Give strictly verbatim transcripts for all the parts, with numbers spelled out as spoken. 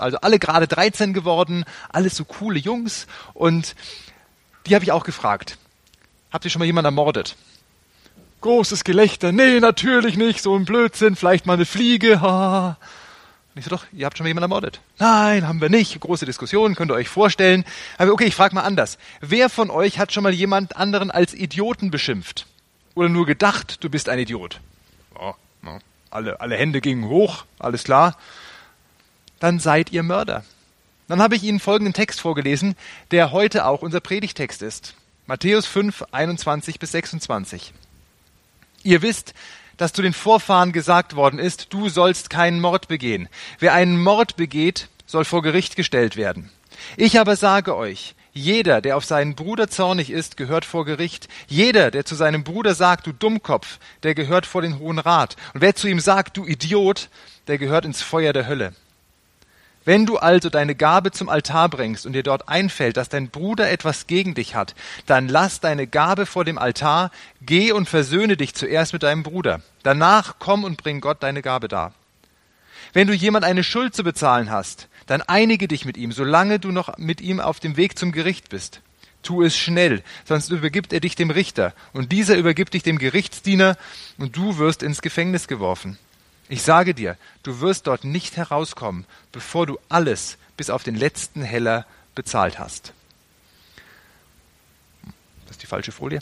also alle gerade dreizehn geworden, alles so coole Jungs. Und die habe ich auch gefragt, habt ihr schon mal jemanden ermordet? Großes Gelächter, nee, natürlich nicht, so ein Blödsinn, vielleicht mal eine Fliege, haha. Und ich so, doch, ihr habt schon mal jemanden ermordet? Nein, haben wir nicht. Große Diskussion, könnt ihr euch vorstellen. Aber okay, ich frage mal anders. Wer von euch hat schon mal jemand anderen als Idioten beschimpft? Oder nur gedacht, du bist ein Idiot? Oh, oh. Alle, alle Hände gingen hoch, alles klar. Dann seid ihr Mörder. Dann habe ich Ihnen folgenden Text vorgelesen, der heute auch unser Predigtext ist. Matthäus fünf, einundzwanzig bis sechsundzwanzig. Ihr wisst, dass zu den Vorfahren gesagt worden ist, du sollst keinen Mord begehen. Wer einen Mord begeht, soll vor Gericht gestellt werden. Ich aber sage euch, jeder, der auf seinen Bruder zornig ist, gehört vor Gericht. Jeder, der zu seinem Bruder sagt, du Dummkopf, der gehört vor den Hohen Rat. Und wer zu ihm sagt, du Idiot, der gehört ins Feuer der Hölle. Wenn du also deine Gabe zum Altar bringst und dir dort einfällt, dass dein Bruder etwas gegen dich hat, dann lass deine Gabe vor dem Altar, geh und versöhne dich zuerst mit deinem Bruder. Danach komm und bring Gott deine Gabe dar. Wenn du jemand eine Schuld zu bezahlen hast, dann einige dich mit ihm, solange du noch mit ihm auf dem Weg zum Gericht bist. Tu es schnell, sonst übergibt er dich dem Richter, und dieser übergibt dich dem Gerichtsdiener, und du wirst ins Gefängnis geworfen. Ich sage dir, du wirst dort nicht herauskommen, bevor du alles bis auf den letzten Heller bezahlt hast. Das ist die falsche Folie.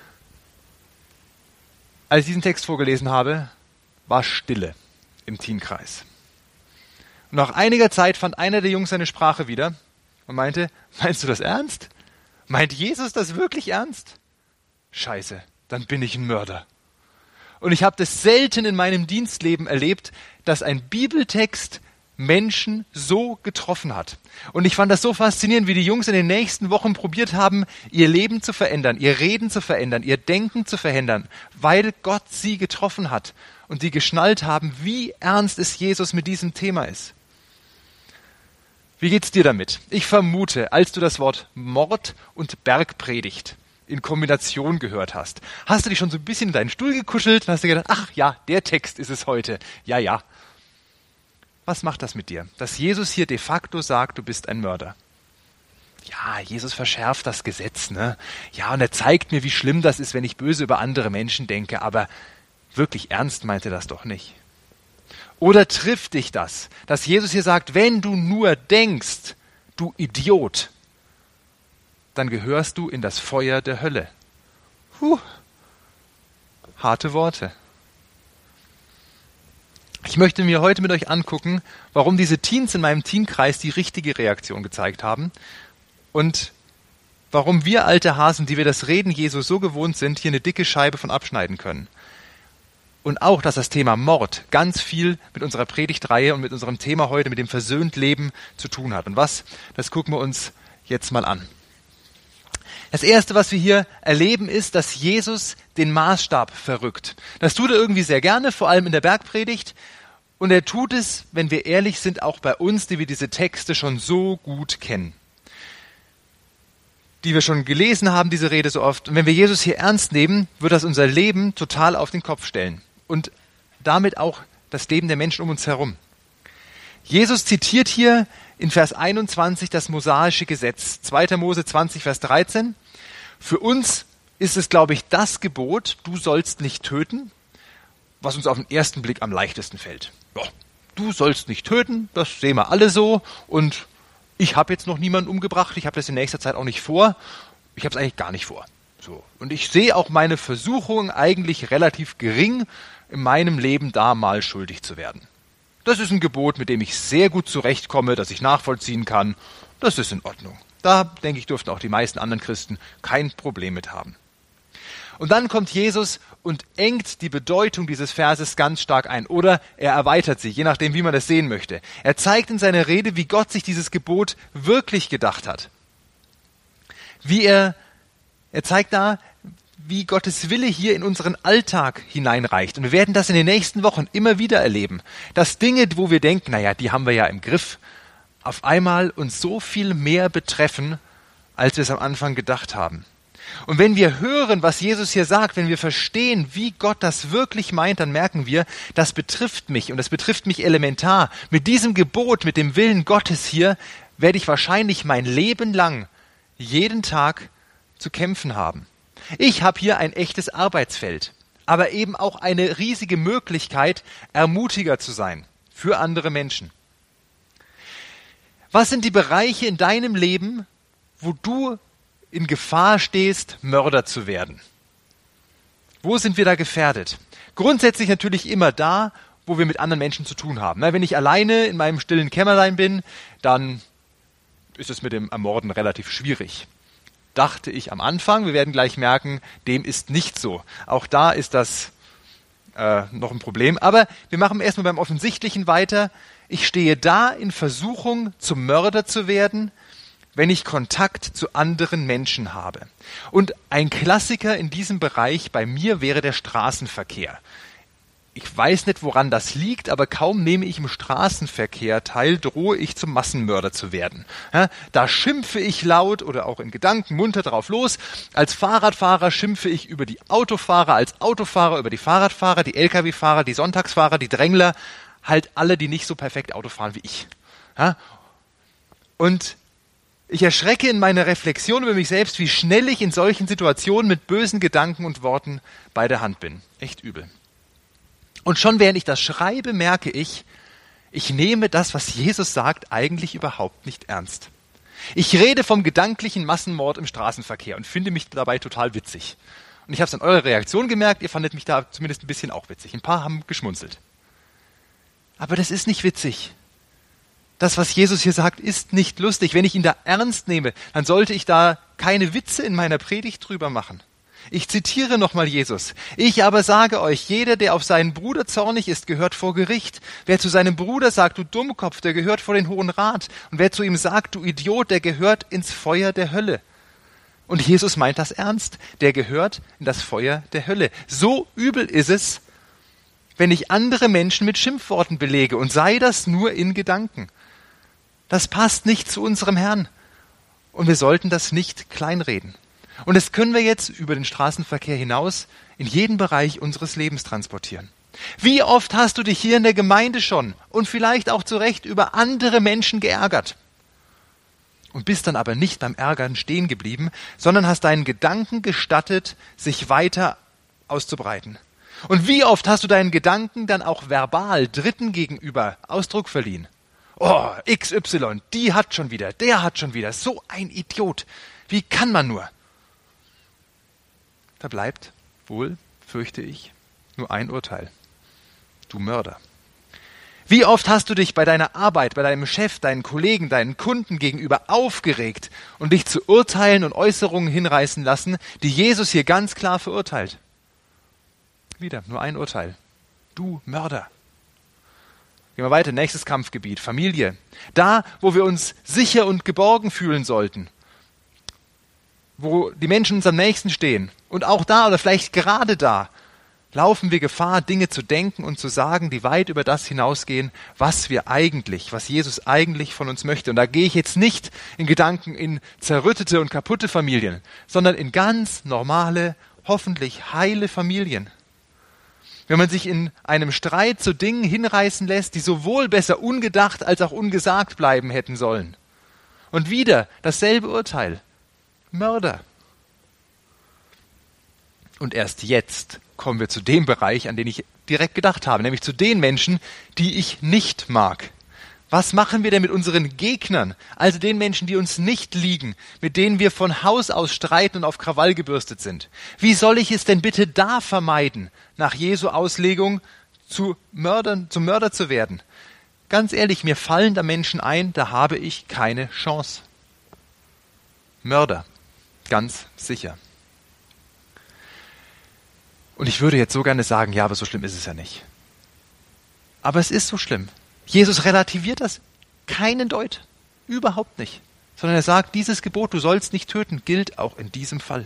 Als ich diesen Text vorgelesen habe, war Stille im Teamkreis. Und nach einiger Zeit fand einer der Jungs seine Sprache wieder und meinte, meinst du das ernst? Meint Jesus das wirklich ernst? Scheiße, dann bin ich ein Mörder. Und ich habe das selten in meinem Dienstleben erlebt, dass ein Bibeltext Menschen so getroffen hat. Und ich fand das so faszinierend, wie die Jungs in den nächsten Wochen probiert haben, ihr Leben zu verändern, ihr Reden zu verändern, ihr Denken zu verändern, weil Gott sie getroffen hat und die geschnallt haben, wie ernst es Jesus mit diesem Thema ist. Wie geht's dir damit? Ich vermute, als du das Wort Mord und Bergpredigt in Kombination gehört hast, hast du dich schon so ein bisschen in deinen Stuhl gekuschelt und hast dir gedacht, ach ja, der Text ist es heute. Ja, ja. Was macht das mit dir? Dass Jesus hier de facto sagt, du bist ein Mörder. Ja, Jesus verschärft das Gesetz, ne? Ja, und er zeigt mir, wie schlimm das ist, wenn ich böse über andere Menschen denke, aber wirklich ernst meinte das doch nicht. Oder trifft dich das, dass Jesus hier sagt, wenn du nur denkst, du Idiot, dann gehörst du in das Feuer der Hölle. Puh, harte Worte. Ich möchte mir heute mit euch angucken, warum diese Teens in meinem Teenkreis die richtige Reaktion gezeigt haben und warum wir alte Hasen, die wir das Reden Jesu so gewohnt sind, hier eine dicke Scheibe von abschneiden können. Und auch, dass das Thema Mord ganz viel mit unserer Predigtreihe und mit unserem Thema heute, mit dem versöhnt Leben zu tun hat. Und was, das gucken wir uns jetzt mal an. Das Erste, was wir hier erleben, ist, dass Jesus den Maßstab verrückt. Das tut er irgendwie sehr gerne, vor allem in der Bergpredigt. Und er tut es, wenn wir ehrlich sind, auch bei uns, die wir diese Texte schon so gut kennen. Die wir schon gelesen haben, diese Rede so oft. Und wenn wir Jesus hier ernst nehmen, wird das unser Leben total auf den Kopf stellen. Und damit auch das Leben der Menschen um uns herum. Jesus zitiert hier in Vers einundzwanzig das mosaische Gesetz. zweiter Mose zwanzig, Vers dreizehn. Für uns ist es, glaube ich, das Gebot, du sollst nicht töten, was uns auf den ersten Blick am leichtesten fällt. Ja, du sollst nicht töten, das sehen wir alle so. Und ich habe jetzt noch niemanden umgebracht, ich habe das in nächster Zeit auch nicht vor. Ich habe es eigentlich gar nicht vor. So. Und ich sehe auch meine Versuchung eigentlich relativ gering, in meinem Leben da mal schuldig zu werden. Das ist ein Gebot, mit dem ich sehr gut zurechtkomme, das ich nachvollziehen kann. Das ist in Ordnung. Da, denke ich, dürften auch die meisten anderen Christen kein Problem mit haben. Und dann kommt Jesus und engt die Bedeutung dieses Verses ganz stark ein. Oder er erweitert sie, je nachdem, wie man das sehen möchte. Er zeigt in seiner Rede, wie Gott sich dieses Gebot wirklich gedacht hat. Wie er, er zeigt da, wie Gottes Wille hier in unseren Alltag hineinreicht. Und wir werden das in den nächsten Wochen immer wieder erleben. Dass Dinge, wo wir denken, naja, die haben wir ja im Griff, auf einmal uns so viel mehr betreffen, als wir es am Anfang gedacht haben. Und wenn wir hören, was Jesus hier sagt, wenn wir verstehen, wie Gott das wirklich meint, dann merken wir, das betrifft mich und das betrifft mich elementar. Mit diesem Gebot, mit dem Willen Gottes hier, werde ich wahrscheinlich mein Leben lang jeden Tag zu kämpfen haben. Ich habe hier ein echtes Arbeitsfeld, aber eben auch eine riesige Möglichkeit, Ermutiger zu sein für andere Menschen. Was sind die Bereiche in deinem Leben, wo du in Gefahr stehst, Mörder zu werden? Wo sind wir da gefährdet? Grundsätzlich natürlich immer da, wo wir mit anderen Menschen zu tun haben. Wenn ich alleine in meinem stillen Kämmerlein bin, dann ist es mit dem Ermorden relativ schwierig. Dachte ich am Anfang, wir werden gleich merken, dem ist nicht so. Auch da ist das äh, noch ein Problem. Aber wir machen erstmal beim Offensichtlichen weiter. Ich stehe da in Versuchung, zum Mörder zu werden, wenn ich Kontakt zu anderen Menschen habe. Und ein Klassiker in diesem Bereich bei mir wäre der Straßenverkehr. Ich weiß nicht, woran das liegt, aber kaum nehme ich im Straßenverkehr teil, drohe ich zum Massenmörder zu werden. Ja, da schimpfe ich laut oder auch in Gedanken munter drauf los. Als Fahrradfahrer schimpfe ich über die Autofahrer, als Autofahrer über die Fahrradfahrer, die L K W-Fahrer, die Sonntagsfahrer, die Drängler, halt alle, die nicht so perfekt Auto fahren wie ich. Ja, und ich erschrecke in meiner Reflexion über mich selbst, wie schnell ich in solchen Situationen mit bösen Gedanken und Worten bei der Hand bin. Echt übel. Und schon während ich das schreibe, merke ich, ich nehme das, was Jesus sagt, eigentlich überhaupt nicht ernst. Ich rede vom gedanklichen Massenmord im Straßenverkehr und finde mich dabei total witzig. Und ich habe es an eurer Reaktion gemerkt, ihr fandet mich da zumindest ein bisschen auch witzig. Ein paar haben geschmunzelt. Aber das ist nicht witzig. Das, was Jesus hier sagt, ist nicht lustig. Wenn ich ihn da ernst nehme, dann sollte ich da keine Witze in meiner Predigt drüber machen. Ich zitiere nochmal Jesus. Ich aber sage euch, jeder, der auf seinen Bruder zornig ist, gehört vor Gericht. Wer zu seinem Bruder sagt, du Dummkopf, der gehört vor den Hohen Rat. Und wer zu ihm sagt, du Idiot, der gehört ins Feuer der Hölle. Und Jesus meint das ernst. Der gehört in das Feuer der Hölle. So übel ist es, wenn ich andere Menschen mit Schimpfworten belege, und sei das nur in Gedanken. Das passt nicht zu unserem Herrn. Und wir sollten das nicht kleinreden. Und das können wir jetzt über den Straßenverkehr hinaus in jeden Bereich unseres Lebens transportieren. Wie oft hast du dich hier in der Gemeinde schon und vielleicht auch zu Recht über andere Menschen geärgert und bist dann aber nicht beim Ärgern stehen geblieben, sondern hast deinen Gedanken gestattet, sich weiter auszubreiten. Und wie oft hast du deinen Gedanken dann auch verbal Dritten gegenüber Ausdruck verliehen? Oh, X Y, die hat schon wieder, der hat schon wieder, so ein Idiot. Wie kann man nur? Da bleibt wohl, fürchte ich, nur ein Urteil. Du Mörder. Wie oft hast du dich bei deiner Arbeit, bei deinem Chef, deinen Kollegen, deinen Kunden gegenüber aufgeregt und dich zu Urteilen und Äußerungen hinreißen lassen, die Jesus hier ganz klar verurteilt? Wieder nur ein Urteil. Du Mörder. Gehen wir weiter, nächstes Kampfgebiet, Familie. Da, wo wir uns sicher und geborgen fühlen sollten, wo die Menschen uns am nächsten stehen. Und auch da oder vielleicht gerade da laufen wir Gefahr, Dinge zu denken und zu sagen, die weit über das hinausgehen, was wir eigentlich, was Jesus eigentlich von uns möchte. Und da gehe ich jetzt nicht in Gedanken in zerrüttete und kaputte Familien, sondern in ganz normale, hoffentlich heile Familien. Wenn man sich in einem Streit zu Dingen hinreißen lässt, die sowohl besser ungedacht als auch ungesagt bleiben hätten sollen. Und wieder dasselbe Urteil. Mörder. Und erst jetzt kommen wir zu dem Bereich, an den ich direkt gedacht habe, nämlich zu den Menschen, die ich nicht mag. Was machen wir denn mit unseren Gegnern, also den Menschen, die uns nicht liegen, mit denen wir von Haus aus streiten und auf Krawall gebürstet sind? Wie soll ich es denn bitte da vermeiden, nach Jesu Auslegung zu Mördern, zum Mörder zu werden? Ganz ehrlich, mir fallen da Menschen ein, da habe ich keine Chance. Mörder, ganz sicher. Und ich würde jetzt so gerne sagen, ja, aber so schlimm ist es ja nicht. Aber es ist so schlimm. Jesus relativiert das keinen Deut, überhaupt nicht. Sondern er sagt, dieses Gebot, du sollst nicht töten, gilt auch in diesem Fall.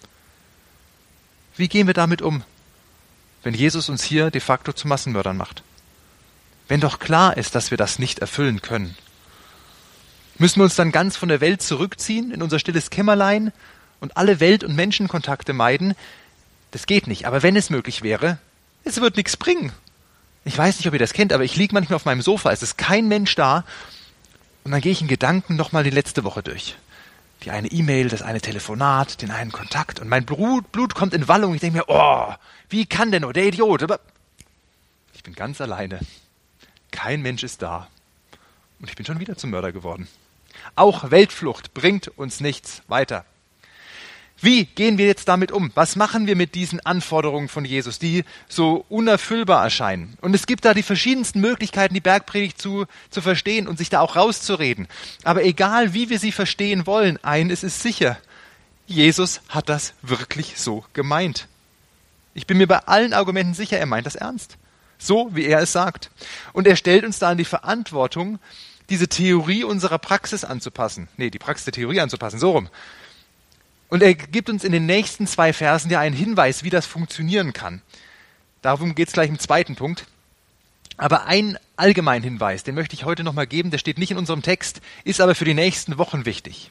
Wie gehen wir damit um, wenn Jesus uns hier de facto zu Massenmördern macht? Wenn doch klar ist, dass wir das nicht erfüllen können. Müssen wir uns dann ganz von der Welt zurückziehen, in unser stilles Kämmerlein und alle Welt- und Menschenkontakte meiden. Das geht nicht. Aber wenn es möglich wäre, es wird nichts bringen. Ich weiß nicht, ob ihr das kennt, aber ich liege manchmal auf meinem Sofa, es ist kein Mensch da und dann gehe ich in Gedanken nochmal die letzte Woche durch. Die eine E-Mail, das eine Telefonat, den einen Kontakt und mein Blut, Blut kommt in Wallung. Ich denke mir, oh, wie kann denn nur der Idiot? Aber ich bin ganz alleine. Kein Mensch ist da. Und ich bin schon wieder zum Mörder geworden. Auch Weltflucht bringt uns nichts weiter. Wie gehen wir jetzt damit um? Was machen wir mit diesen Anforderungen von Jesus, die so unerfüllbar erscheinen? Und es gibt da die verschiedensten Möglichkeiten, die Bergpredigt zu, zu verstehen und sich da auch rauszureden. Aber egal, wie wir sie verstehen wollen, eines ist sicher. Jesus hat das wirklich so gemeint. Ich bin mir bei allen Argumenten sicher, er meint das ernst. So, wie er es sagt. Und er stellt uns da in die Verantwortung, diese Theorie unserer Praxis anzupassen. Nee, die Praxis der Theorie anzupassen, so rum. Und er gibt uns in den nächsten zwei Versen ja einen Hinweis, wie das funktionieren kann. Darum geht es gleich im zweiten Punkt. Aber ein allgemeinen Hinweis, den möchte ich heute nochmal geben, der steht nicht in unserem Text, ist aber für die nächsten Wochen wichtig.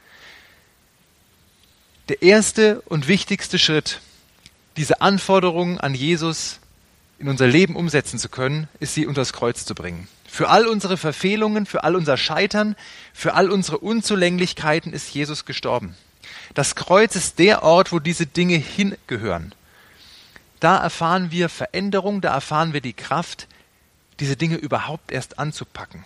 Der erste und wichtigste Schritt, diese Anforderungen an Jesus in unser Leben umsetzen zu können, ist sie unter das Kreuz zu bringen. Für all unsere Verfehlungen, für all unser Scheitern, für all unsere Unzulänglichkeiten ist Jesus gestorben. Das Kreuz ist der Ort, wo diese Dinge hingehören. Da erfahren wir Veränderung, da erfahren wir die Kraft, diese Dinge überhaupt erst anzupacken.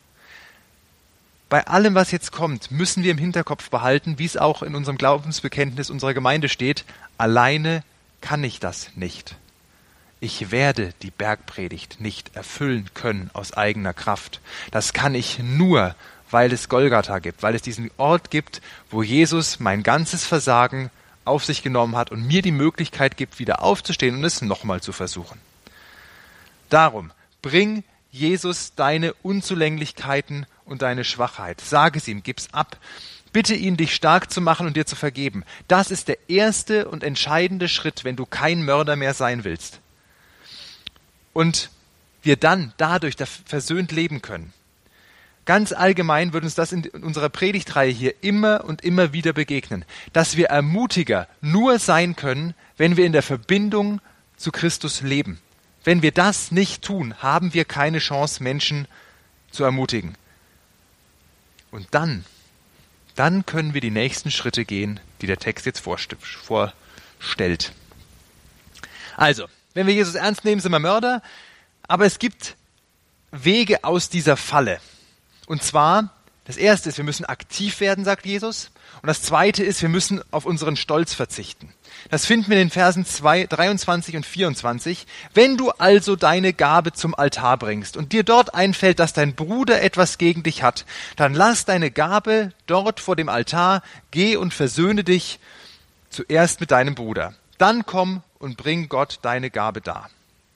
Bei allem, was jetzt kommt, müssen wir im Hinterkopf behalten, wie es auch in unserem Glaubensbekenntnis unserer Gemeinde steht, alleine kann ich das nicht. Ich werde die Bergpredigt nicht erfüllen können aus eigener Kraft. Das kann ich nur, weil es Golgatha gibt, weil es diesen Ort gibt, wo Jesus mein ganzes Versagen auf sich genommen hat und mir die Möglichkeit gibt, wieder aufzustehen und es nochmal zu versuchen. Darum, bring Jesus deine Unzulänglichkeiten und deine Schwachheit. Sage es ihm, gib's ab. Bitte ihn, dich stark zu machen und dir zu vergeben. Das ist der erste und entscheidende Schritt, wenn du kein Mörder mehr sein willst. Und wir dann dadurch versöhnt leben können. Ganz allgemein wird uns das in unserer Predigtreihe hier immer und immer wieder begegnen, dass wir Ermutiger nur sein können, wenn wir in der Verbindung zu Christus leben. Wenn wir das nicht tun, haben wir keine Chance, Menschen zu ermutigen. Und dann, dann können wir die nächsten Schritte gehen, die der Text jetzt vorstellt. Also, wenn wir Jesus ernst nehmen, sind wir Mörder, aber es gibt Wege aus dieser Falle. Und zwar, das erste ist, wir müssen aktiv werden, sagt Jesus. Und das zweite ist, wir müssen auf unseren Stolz verzichten. Das finden wir in den Versen dreiundzwanzig und vierundzwanzig. Wenn du also deine Gabe zum Altar bringst und dir dort einfällt, dass dein Bruder etwas gegen dich hat, dann lass deine Gabe dort vor dem Altar, geh und versöhne dich zuerst mit deinem Bruder. Dann komm und bring Gott deine Gabe dar.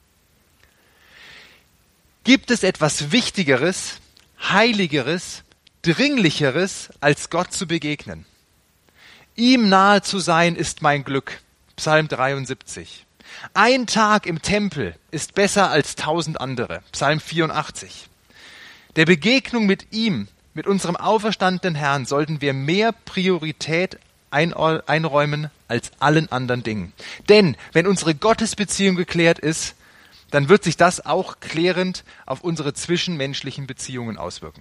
Gibt es etwas Wichtigeres, Heiligeres, Dringlicheres, als Gott zu begegnen? Ihm nahe zu sein ist mein Glück. Psalm dreiundsiebzig. Ein Tag im Tempel ist besser als tausend andere. Psalm vierundachtzig. Der Begegnung mit ihm, mit unserem auferstandenen Herrn, sollten wir mehr Priorität einräumen als allen anderen Dingen. Denn wenn unsere Gottesbeziehung geklärt ist, dann wird sich das auch klärend auf unsere zwischenmenschlichen Beziehungen auswirken.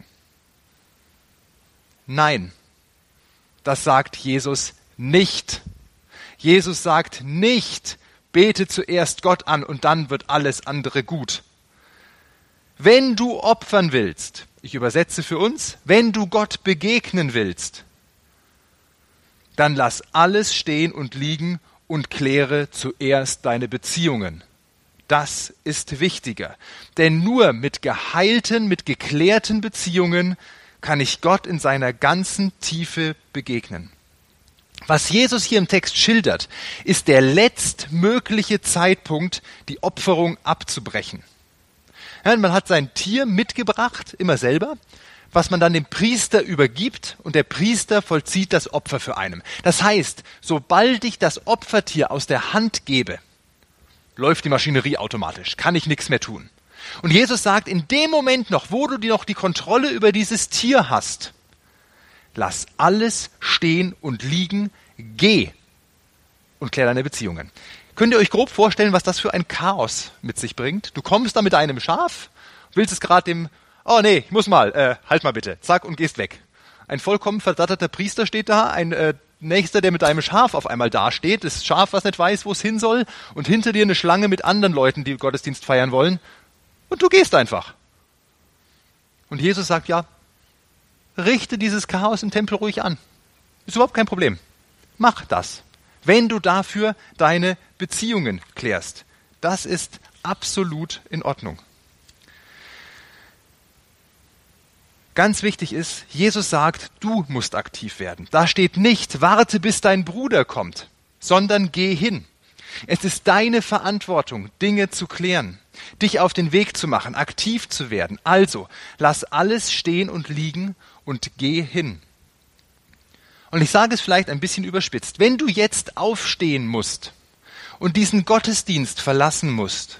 Nein, das sagt Jesus nicht. Jesus sagt nicht, bete zuerst Gott an und dann wird alles andere gut. Wenn du opfern willst, ich übersetze für uns, wenn du Gott begegnen willst, dann lass alles stehen und liegen und kläre zuerst deine Beziehungen. Das ist wichtiger. Denn nur mit geheilten, mit geklärten Beziehungen kann ich Gott in seiner ganzen Tiefe begegnen. Was Jesus hier im Text schildert, ist der letztmögliche Zeitpunkt, die Opferung abzubrechen. Ja, man hat sein Tier mitgebracht, immer selber, was man dann dem Priester übergibt und der Priester vollzieht das Opfer für einen. Das heißt, sobald ich das Opfertier aus der Hand gebe, läuft die Maschinerie automatisch, kann ich nichts mehr tun. Und Jesus sagt, in dem Moment noch, wo du noch die Kontrolle über dieses Tier hast, lass alles stehen und liegen, geh und klär deine Beziehungen. Könnt ihr euch grob vorstellen, was das für ein Chaos mit sich bringt? Du kommst da mit deinem Schaf, willst es gerade dem, oh nee, ich muss mal, äh, halt mal bitte, zack, und gehst weg. Ein vollkommen verdatterter Priester steht da, ein äh, Nächster, der mit deinem Schaf auf einmal dasteht, das Schaf, was nicht weiß, wo es hin soll, und hinter dir eine Schlange mit anderen Leuten, die Gottesdienst feiern wollen, und du gehst einfach. Und Jesus sagt, ja, richte dieses Chaos im Tempel ruhig an. Ist überhaupt kein Problem. Mach das, wenn du dafür deine Beziehungen klärst. Das ist absolut in Ordnung. Ganz wichtig ist, Jesus sagt, du musst aktiv werden. Da steht nicht, warte, bis dein Bruder kommt, sondern geh hin. Es ist deine Verantwortung, Dinge zu klären, dich auf den Weg zu machen, aktiv zu werden. Also, lass alles stehen und liegen und geh hin. Und ich sage es vielleicht ein bisschen überspitzt. Wenn du jetzt aufstehen musst und diesen Gottesdienst verlassen musst,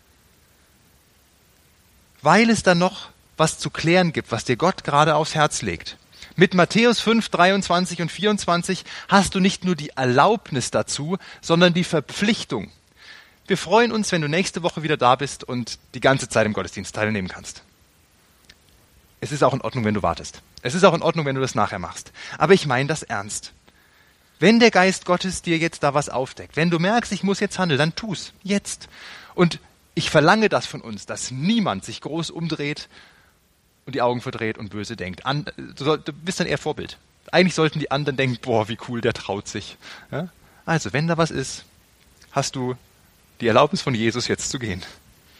weil es da noch was zu klären gibt, was dir Gott gerade aufs Herz legt. Mit Matthäus fünf, dreiundzwanzig und vierundzwanzig hast du nicht nur die Erlaubnis dazu, sondern die Verpflichtung. Wir freuen uns, wenn du nächste Woche wieder da bist und die ganze Zeit im Gottesdienst teilnehmen kannst. Es ist auch in Ordnung, wenn du wartest. Es ist auch in Ordnung, wenn du das nachher machst. Aber ich meine das ernst. Wenn der Geist Gottes dir jetzt da was aufdeckt, wenn du merkst, ich muss jetzt handeln, dann tu's. Jetzt. Und ich verlange das von uns, dass niemand sich groß umdreht und die Augen verdreht und böse denkt. An, du, soll, du bist dann eher Vorbild. Eigentlich sollten die anderen denken, boah, wie cool, der traut sich. Ja? Also, wenn da was ist, hast du die Erlaubnis von Jesus, jetzt zu gehen.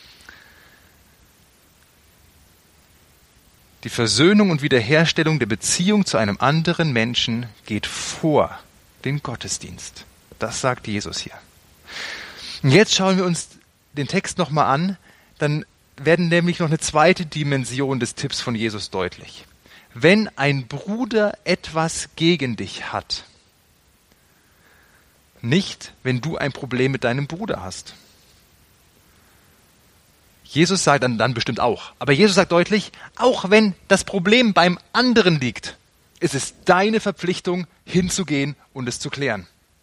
Die Versöhnung und Wiederherstellung der Beziehung zu einem anderen Menschen geht vor den Gottesdienst. Das sagt Jesus hier. Und jetzt schauen wir uns den Text nochmal an, dann werden nämlich noch eine zweite Dimension des Tipps von Jesus deutlich. Wenn ein Bruder etwas gegen dich hat, nicht, wenn du ein Problem mit deinem Bruder hast. Jesus sagt dann, dann bestimmt auch. Aber Jesus sagt deutlich, auch wenn das Problem beim anderen liegt, ist es deine Verpflichtung, hinzugehen und es zu klären.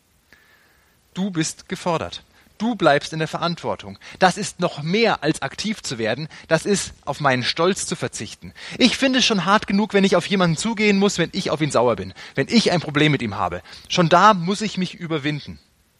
Du bist gefordert. Du bleibst in der Verantwortung. Das ist noch mehr als aktiv zu werden. Das ist, auf meinen Stolz zu verzichten. Ich finde es schon hart genug, wenn ich auf jemanden zugehen muss, wenn ich auf ihn sauer bin, wenn ich ein Problem mit ihm habe. Schon da muss ich mich überwinden.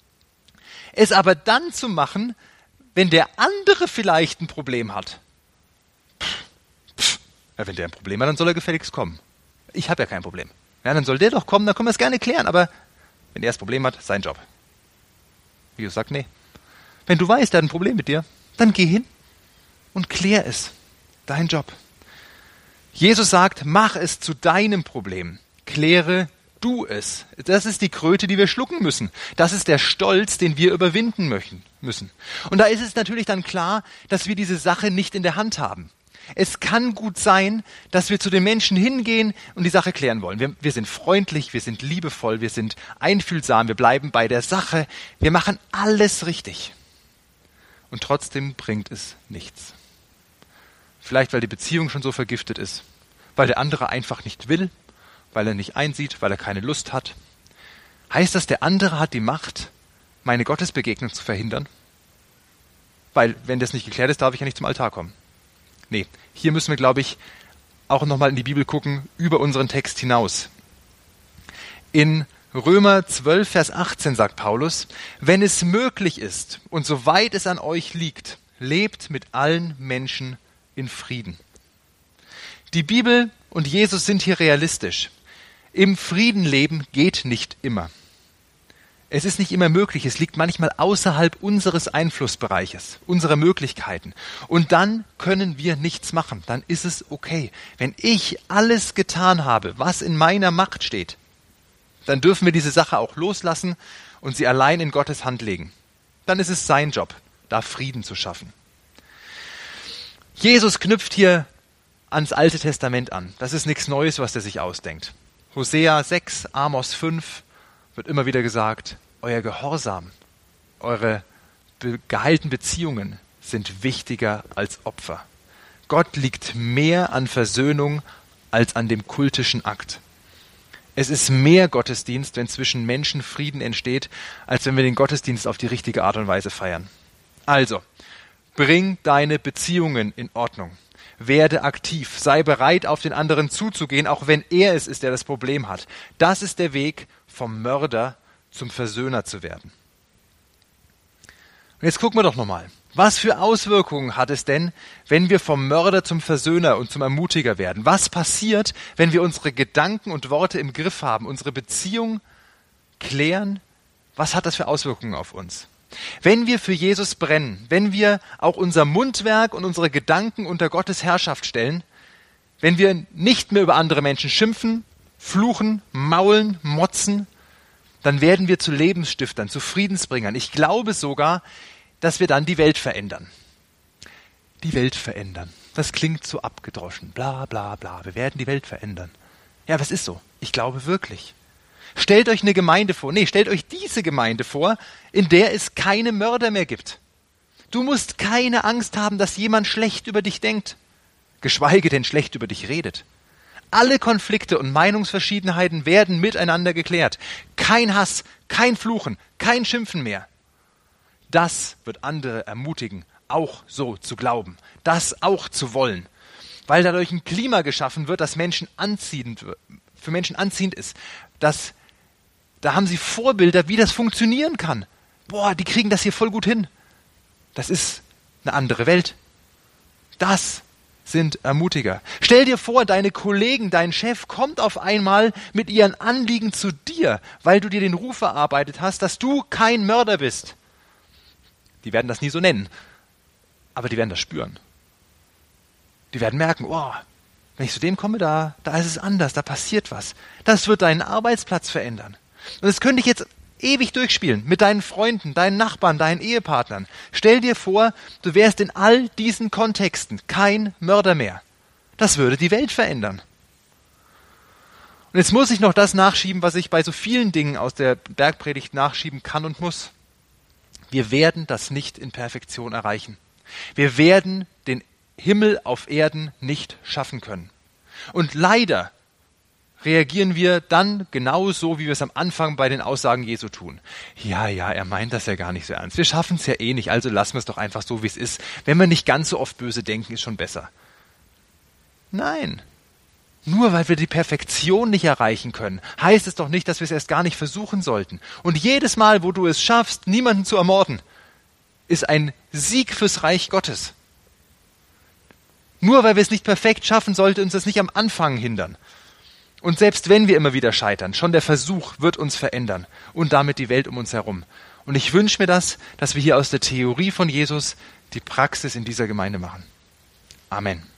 Es aber dann zu machen, wenn der andere vielleicht ein Problem hat. Pff, pff, ja, wenn der ein Problem hat, dann soll er gefälligst kommen. Ich habe ja kein Problem. Ja, dann soll der doch kommen, dann können wir es gerne klären. Aber wenn er das Problem hat, sein Job. Jesus sagt, nee. Wenn du weißt, er hat ein Problem mit dir, dann geh hin und klär es. Dein Job. Jesus sagt, mach es zu deinem Problem. Kläre du es. Das ist die Kröte, die wir schlucken müssen. Das ist der Stolz, den wir überwinden müssen. Und da ist es natürlich dann klar, dass wir diese Sache nicht in der Hand haben. Es kann gut sein, dass wir zu den Menschen hingehen und die Sache klären wollen. Wir, wir sind freundlich, wir sind liebevoll, wir sind einfühlsam, wir bleiben bei der Sache. Wir machen alles richtig. Und trotzdem bringt es nichts. Vielleicht, weil die Beziehung schon so vergiftet ist, weil der andere einfach nicht will, weil er nicht einsieht, weil er keine Lust hat. Heißt das, der andere hat die Macht, meine Gottesbegegnung zu verhindern? Weil, wenn das nicht geklärt ist, darf ich ja nicht zum Altar kommen. Nee, hier müssen wir, glaube ich, auch nochmal in die Bibel gucken, über unseren Text hinaus. In Römer zwölf, Vers achtzehn sagt Paulus, wenn es möglich ist und soweit es an euch liegt, lebt mit allen Menschen in Frieden. Die Bibel und Jesus sind hier realistisch. Im Frieden leben geht nicht immer. Es ist nicht immer möglich, es liegt manchmal außerhalb unseres Einflussbereiches, unserer Möglichkeiten. Und dann können wir nichts machen, dann ist es okay. Wenn ich alles getan habe, was in meiner Macht steht, dann dürfen wir diese Sache auch loslassen und sie allein in Gottes Hand legen. Dann ist es sein Job, da Frieden zu schaffen. Jesus knüpft hier ans Alte Testament an. Das ist nichts Neues, was er sich ausdenkt. Hosea sechs, Amos fünf wird immer wieder gesagt, euer Gehorsam, eure be- geheilten Beziehungen sind wichtiger als Opfer. Gott liegt mehr an Versöhnung als an dem kultischen Akt. Es ist mehr Gottesdienst, wenn zwischen Menschen Frieden entsteht, als wenn wir den Gottesdienst auf die richtige Art und Weise feiern. Also, bring deine Beziehungen in Ordnung. Werde aktiv. Sei bereit, auf den anderen zuzugehen, auch wenn er es ist, der das Problem hat. Das ist der Weg, vom Mörder zum Versöhner zu werden. Und jetzt gucken wir doch nochmal. Was für Auswirkungen hat es denn, wenn wir vom Mörder zum Versöhner und zum Ermutiger werden? Was passiert, wenn wir unsere Gedanken und Worte im Griff haben, unsere Beziehung klären? Was hat das für Auswirkungen auf uns? Wenn wir für Jesus brennen, wenn wir auch unser Mundwerk und unsere Gedanken unter Gottes Herrschaft stellen, wenn wir nicht mehr über andere Menschen schimpfen, fluchen, maulen, motzen, dann werden wir zu Lebensstiftern, zu Friedensbringern. Ich glaube sogar, dass wir dann die Welt verändern. Die Welt verändern. Das klingt so abgedroschen. Bla, bla, bla. Wir werden die Welt verändern. Ja, was ist so? Ich glaube wirklich. Stellt euch eine Gemeinde vor. Nee, stellt euch diese Gemeinde vor, in der es keine Mörder mehr gibt. Du musst keine Angst haben, dass jemand schlecht über dich denkt. Geschweige denn schlecht über dich redet. Alle Konflikte und Meinungsverschiedenheiten werden miteinander geklärt. Kein Hass, kein Fluchen, kein Schimpfen mehr. Das wird andere ermutigen, auch so zu glauben, das auch zu wollen, weil dadurch ein Klima geschaffen wird, das Menschen anziehend, für Menschen anziehend ist. Das, da haben sie Vorbilder, wie das funktionieren kann. Boah, die kriegen das hier voll gut hin. Das ist eine andere Welt. Das sind Ermutiger. Stell dir vor, deine Kollegen, dein Chef kommt auf einmal mit ihren Anliegen zu dir, weil du dir den Ruf erarbeitet hast, dass du kein Mörder bist. Die werden das nie so nennen, aber die werden das spüren. Die werden merken, oh, wenn ich zu dem komme, da, da ist es anders, da passiert was. Das wird deinen Arbeitsplatz verändern. Und das könnte ich jetzt ewig durchspielen, mit deinen Freunden, deinen Nachbarn, deinen Ehepartnern. Stell dir vor, du wärst in all diesen Kontexten kein Mörder mehr. Das würde die Welt verändern. Und jetzt muss ich noch das nachschieben, was ich bei so vielen Dingen aus der Bergpredigt nachschieben kann und muss. Wir werden das nicht in Perfektion erreichen. Wir werden den Himmel auf Erden nicht schaffen können. Und leider reagieren wir dann genauso, wie wir es am Anfang bei den Aussagen Jesu tun. Ja, ja, er meint das ja gar nicht so ernst. Wir schaffen es ja eh nicht, also lassen wir es doch einfach so, wie es ist. Wenn wir nicht ganz so oft böse denken, ist schon besser. Nein. Nur weil wir die Perfektion nicht erreichen können, heißt es doch nicht, dass wir es erst gar nicht versuchen sollten. Und jedes Mal, wo du es schaffst, niemanden zu ermorden, ist ein Sieg fürs Reich Gottes. Nur weil wir es nicht perfekt schaffen, sollte uns das nicht am Anfang hindern. Und selbst wenn wir immer wieder scheitern, schon der Versuch wird uns verändern und damit die Welt um uns herum. Und ich wünsche mir das, dass wir hier aus der Theorie von Jesus die Praxis in dieser Gemeinde machen. Amen.